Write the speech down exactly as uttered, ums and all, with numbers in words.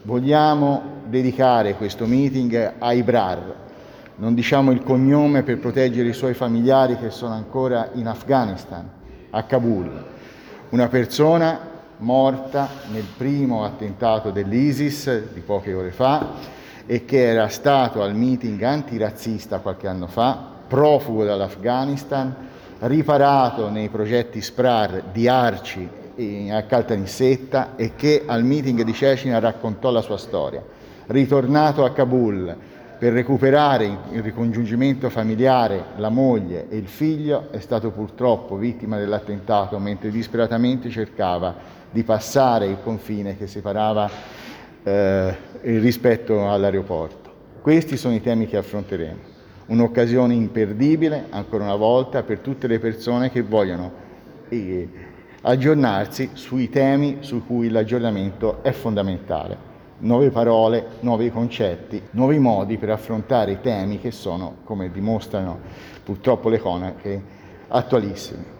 Vogliamo dedicare questo meeting a Ibrar. Non diciamo il cognome per proteggere i suoi familiari che sono ancora in Afghanistan, a Kabul. Una persona morta nel primo attentato dell'ISIS di poche ore fa e che era stato al meeting antirazzista qualche anno fa, profugo dall'Afghanistan, riparato nei progetti SPRAR di Arci a Caltanissetta e che al meeting di Cecina raccontò la sua storia. Ritornato a Kabul per recuperare il ricongiungimento familiare, la moglie e il figlio, è stato purtroppo vittima dell'attentato mentre disperatamente cercava di passare il confine che separava eh, rispetto all'aeroporto. Questi sono i temi che affronteremo. Un'occasione imperdibile, ancora una volta, per tutte le persone che vogliono eh, aggiornarsi sui temi su cui l'aggiornamento è fondamentale. Nuove parole, nuovi concetti, nuovi modi per affrontare i temi che sono, come dimostrano purtroppo le cronache, attualissimi.